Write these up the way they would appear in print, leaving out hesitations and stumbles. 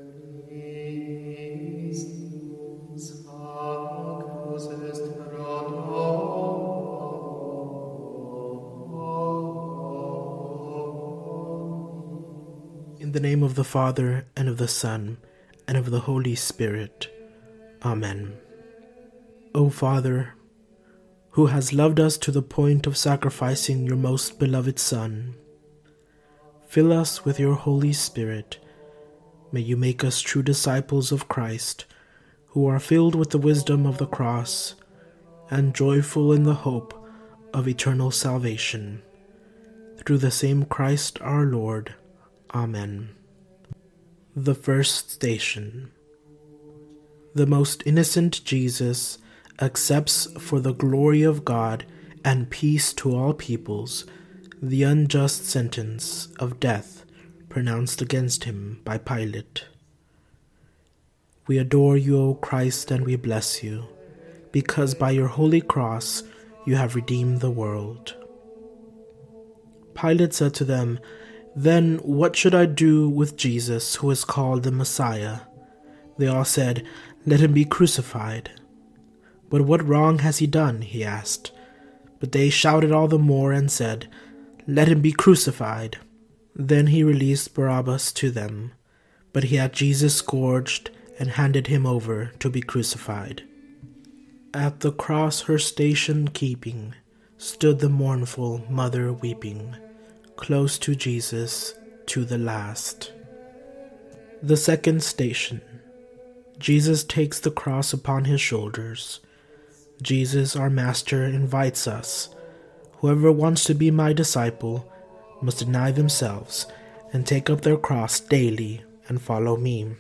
In the name of the Father, and of the Son, and of the Holy Spirit. Amen. O Father, who has loved us to the point of sacrificing your most beloved Son, fill us with your Holy Spirit. May you make us true disciples of Christ, who are filled with the wisdom of the cross and joyful in the hope of eternal salvation. Through the same Christ our Lord. Amen. The first station. The most innocent Jesus accepts for the glory of God and peace to all peoples the unjust sentence of death pronounced against him by Pilate. We adore you, O Christ, and we bless you, because by your holy cross you have redeemed the world. Pilate said to them, "Then what should I do with Jesus, who is called the Messiah?" They all said, "Let him be crucified." "But what wrong has he done?" he asked. But they shouted all the more and said, "Let him be crucified." Then he released Barabbas to them, but he had Jesus scourged and handed him over to be crucified. At the cross her station keeping, stood the mournful mother weeping, close to Jesus to the last. The second station. Jesus takes the cross upon his shoulders. Jesus, our Master, invites us. Whoever wants to be my disciple must deny themselves and take up their cross daily and follow me.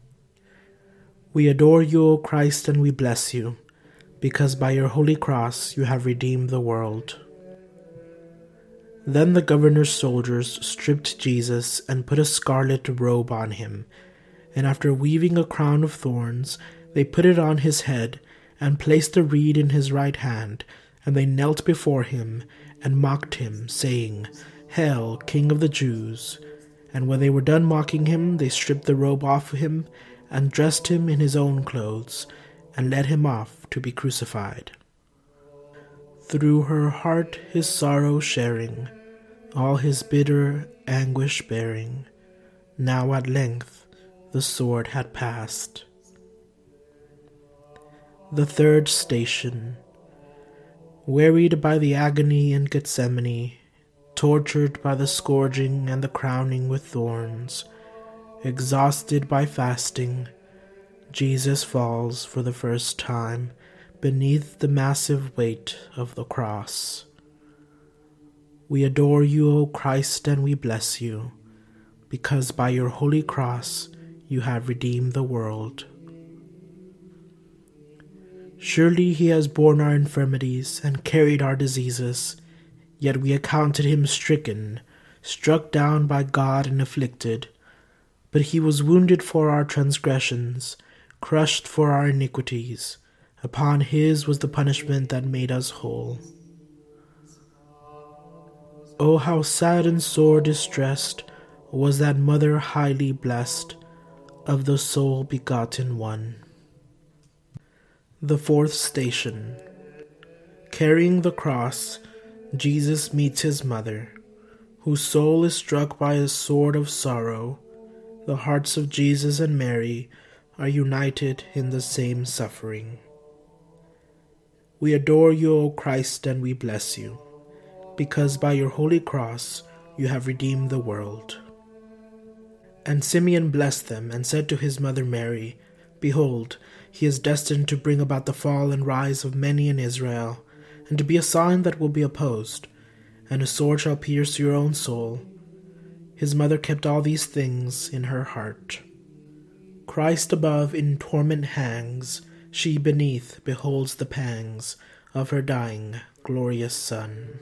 We adore you, O Christ, and we bless you, because by your holy cross you have redeemed the world. Then the governor's soldiers stripped Jesus and put a scarlet robe on him, and after weaving a crown of thorns, they put it on his head and placed a reed in his right hand, and they knelt before him and mocked him, saying, "Hail, King of the Jews!" And when they were done mocking him, they stripped the robe off him and dressed him in his own clothes, and led him off to be crucified. Through her heart his sorrow sharing, all his bitter anguish bearing, now at length the sword had passed. The third station. Wearied by the agony in Gethsemane, tortured by the scourging and the crowning with thorns, exhausted by fasting, Jesus falls for the first time beneath the massive weight of the cross. We adore you, O Christ, and we bless you, because by your holy cross you have redeemed the world. Surely he has borne our infirmities and carried our diseases, yet we accounted him stricken, struck down by God and afflicted. But he was wounded for our transgressions, crushed for our iniquities. Upon his was the punishment that made us whole. Oh, how sad and sore distressed was that mother highly blessed of the sole begotten one. The fourth station. Carrying the cross, Jesus meets his mother, whose soul is struck by a sword of sorrow. The hearts of Jesus and Mary are united in the same suffering. We adore you, O Christ, and we bless you, because by your holy cross you have redeemed the world. And Simeon blessed them, and said to his mother Mary, Behold, he is destined to bring about the fall and rise of many in Israel, and to be a sign that will be opposed, and a sword shall pierce your own soul. His mother kept all these things in her heart. Christ above in torment hangs, she beneath beholds the pangs of her dying glorious Son.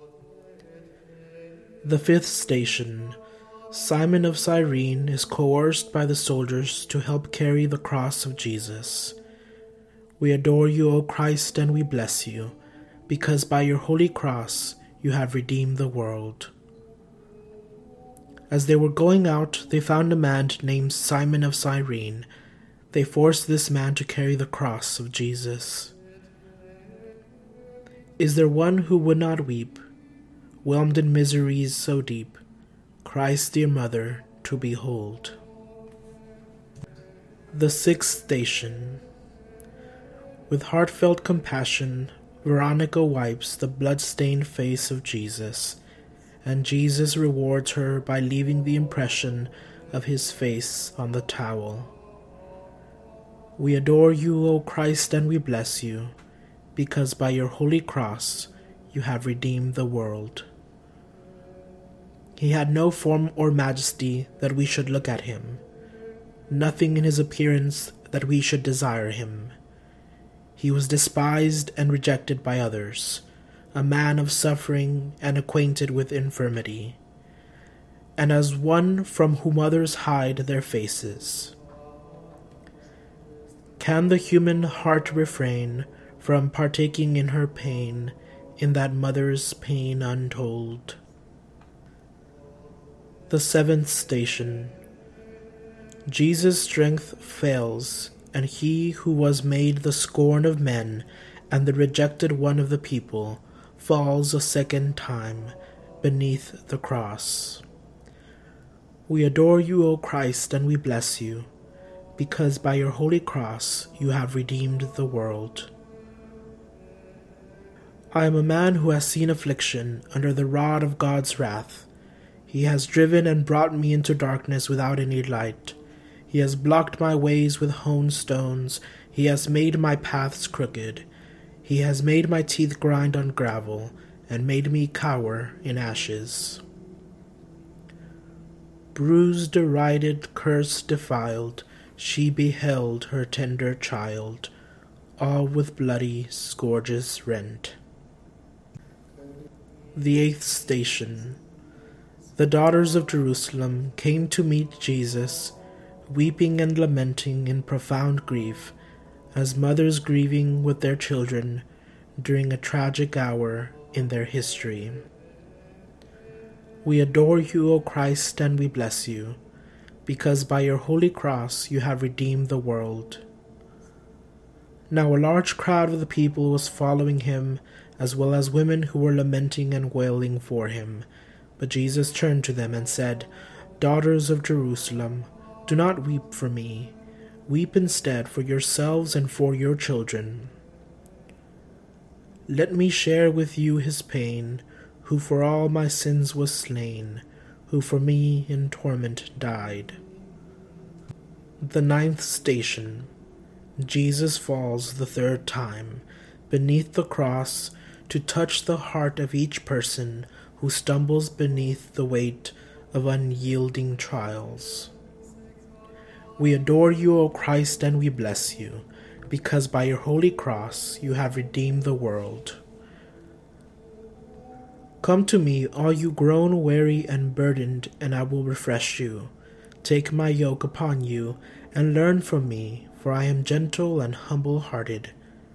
The fifth station. Simon of Cyrene is coerced by the soldiers to help carry the cross of Jesus. We adore you, O Christ, and we bless you, because by your holy cross you have redeemed the world. As they were going out, they found a man named Simon of Cyrene. They forced this man to carry the cross of Jesus. Is there one who would not weep, whelmed in miseries so deep, Christ's dear mother to behold? The sixth station. With heartfelt compassion, Veronica wipes the blood-stained face of Jesus, and Jesus rewards her by leaving the impression of his face on the towel. We adore you, O Christ, and we bless you, because by your holy cross you have redeemed the world. He had no form or majesty that we should look at him, nothing in his appearance that we should desire him. He was despised and rejected by others, a man of suffering and acquainted with infirmity, and as one from whom others hide their faces. Can the human heart refrain from partaking in her pain, in that mother's pain untold? The seventh station. Jesus' strength fails, and he who was made the scorn of men and the rejected one of the people falls a second time beneath the cross. We adore you, O Christ, and we bless you, because by your holy cross you have redeemed the world. I am a man who has seen affliction under the rod of God's wrath. He has driven and brought me into darkness without any light. He has blocked my ways with hewn stones. He has made my paths crooked. He has made my teeth grind on gravel, and made me cower in ashes. Bruised, derided, cursed, defiled, she beheld her tender child, all with bloody scourges rent. The eighth station. The daughters of Jerusalem came to meet Jesus, weeping and lamenting in profound grief, as mothers grieving with their children during a tragic hour in their history. We adore you, O Christ, and we bless you, because by your holy cross you have redeemed the world. Now a large crowd of the people was following him, as well as women who were lamenting and wailing for him. But Jesus turned to them and said, Daughters of Jerusalem, do not weep for me. Weep instead for yourselves and for your children. Let me share with you his pain, who for all my sins was slain, who for me in torment died. The ninth station. Jesus falls the third time beneath the cross to touch the heart of each person who stumbles beneath the weight of unyielding trials. We adore you, O Christ, and we bless you, because by your holy cross you have redeemed the world. Come to me, all you grown weary and burdened, and I will refresh you. Take my yoke upon you, and learn from me, for I am gentle and humble-hearted.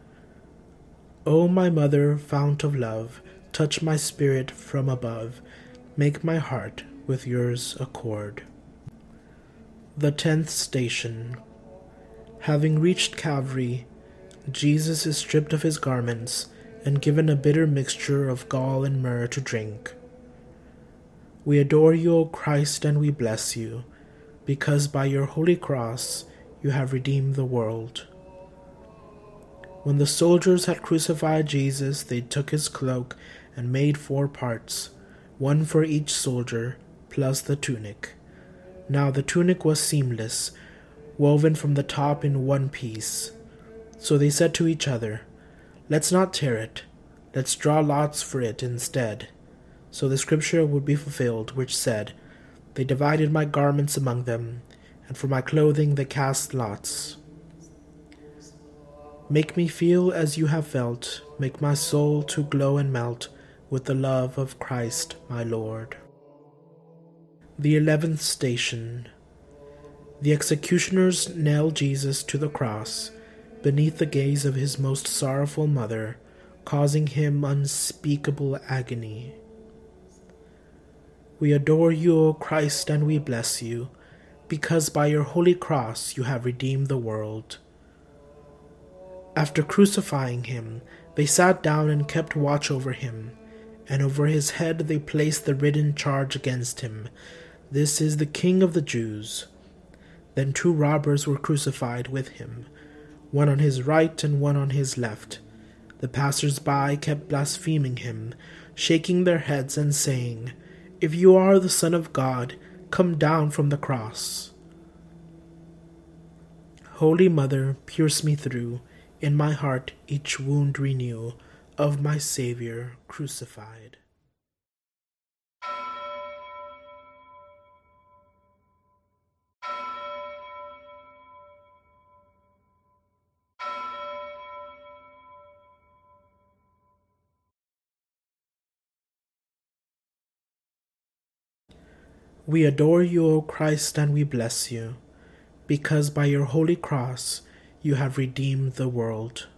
O my mother, fount of love, touch my spirit from above, make my heart with yours accord. The 10th station. Having reached Calvary, Jesus is stripped of his garments and given a bitter mixture of gall and myrrh to drink. We adore you, O Christ, and we bless you, because by your holy cross you have redeemed the world. When the soldiers had crucified Jesus, they took his cloak and made 4 parts, one for each soldier, plus the tunic. Now the tunic was seamless, woven from the top in one piece. So they said to each other, Let's not tear it, let's draw lots for it instead. So the scripture would be fulfilled, which said, They divided my garments among them, and for my clothing they cast lots. Make me feel as you have felt, make my soul to glow and melt with the love of Christ my Lord. The 11th station. The executioners nailed Jesus to the cross, beneath the gaze of his most sorrowful mother, causing him unspeakable agony. We adore you, O Christ, and we bless you, because by your holy cross you have redeemed the world. After crucifying him, they sat down and kept watch over him, and over his head they placed the written charge against him, "This is the King of the Jews." Then 2 robbers were crucified with him, one on his right and one on his left. The passers-by kept blaspheming him, shaking their heads and saying, "If you are the Son of God, come down from the cross." Holy Mother, pierce me through, in my heart each wound renew, of my Saviour crucified. We adore you, O Christ, and we bless you, because by your holy cross you have redeemed the world.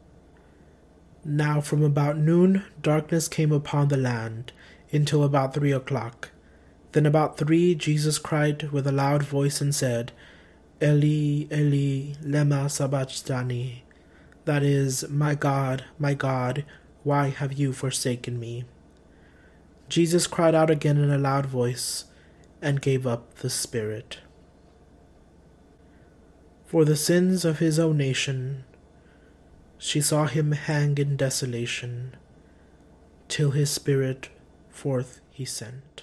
Now from about noon darkness came upon the land, until about 3 o'clock. Then about 3 Jesus cried with a loud voice and said, "Eli, Eli, lema sabachthani?" That is, my God, why have you forsaken me?" Jesus cried out again in a loud voice, and gave up the spirit. For the sins of his own nation, she saw him hang in desolation, till his spirit forth he sent.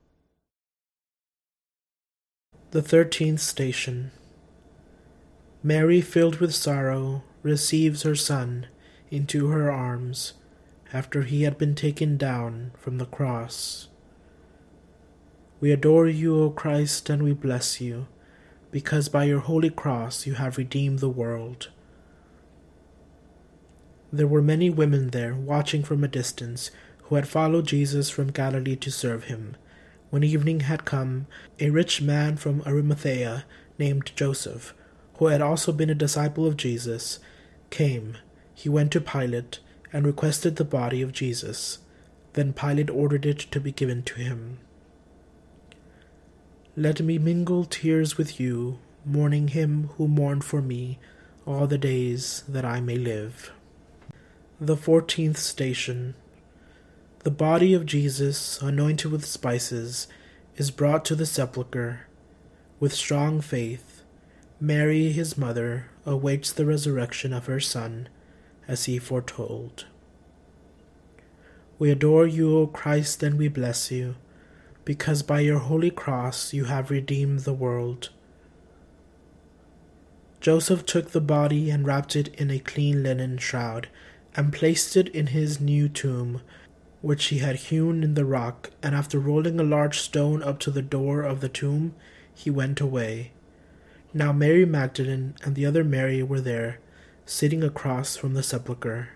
The 13th station. Mary, filled with sorrow, receives her son into her arms, after he had been taken down from the cross. We adore you, O Christ, and we bless you, because by your holy cross you have redeemed the world. There were many women there, watching from a distance, who had followed Jesus from Galilee to serve him. When evening had come, a rich man from Arimathea, named Joseph, who had also been a disciple of Jesus, came. He went to Pilate, and requested the body of Jesus. Then Pilate ordered it to be given to him. Let me mingle tears with you, mourning him who mourned for me all the days that I may live. The 14th station. The body of Jesus, anointed with spices, is brought to the sepulchre. With strong faith, Mary, his mother, awaits the resurrection of her Son, as he foretold. We adore you, O Christ, and we bless you, because by your holy cross you have redeemed the world. Joseph took the body and wrapped it in a clean linen shroud, and placed it in his new tomb, which he had hewn in the rock, and after rolling a large stone up to the door of the tomb, he went away. Now Mary Magdalene and the other Mary were there, sitting across from the sepulchre.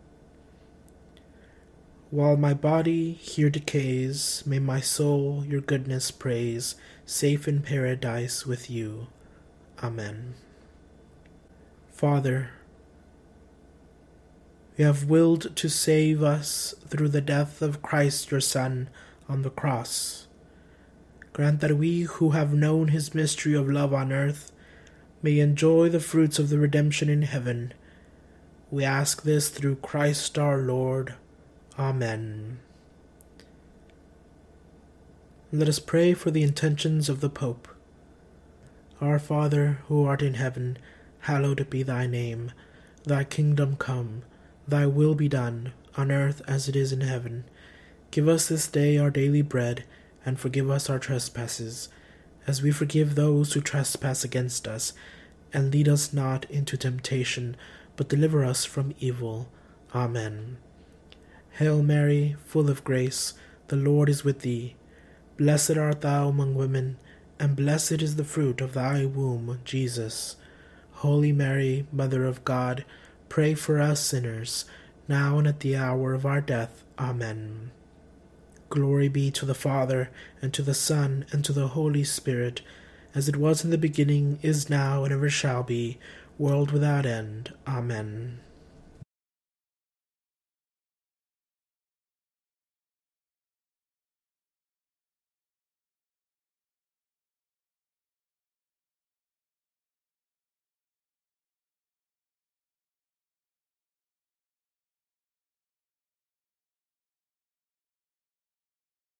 While my body here decays, may my soul your goodness praise, safe in paradise with you. Amen. Father, you have willed to save us through the death of Christ your Son on the cross. Grant that we who have known his mystery of love on earth may enjoy the fruits of the redemption in heaven. We ask this through Christ our Lord. Amen. Let us pray for the intentions of the Pope. Our Father, who art in heaven, hallowed be thy name. Thy kingdom come, thy will be done, on earth as it is in heaven. Give us this day our daily bread, and forgive us our trespasses, as we forgive those who trespass against us. And lead us not into temptation, but deliver us from evil. Amen. Hail Mary, full of grace, the Lord is with thee. Blessed art thou among women, and blessed is the fruit of thy womb, Jesus. Holy Mary, Mother of God, pray for us sinners, now and at the hour of our death. Amen. Glory be to the Father, and to the Son, and to the Holy Spirit, as it was in the beginning, is now, and ever shall be, world without end. Amen.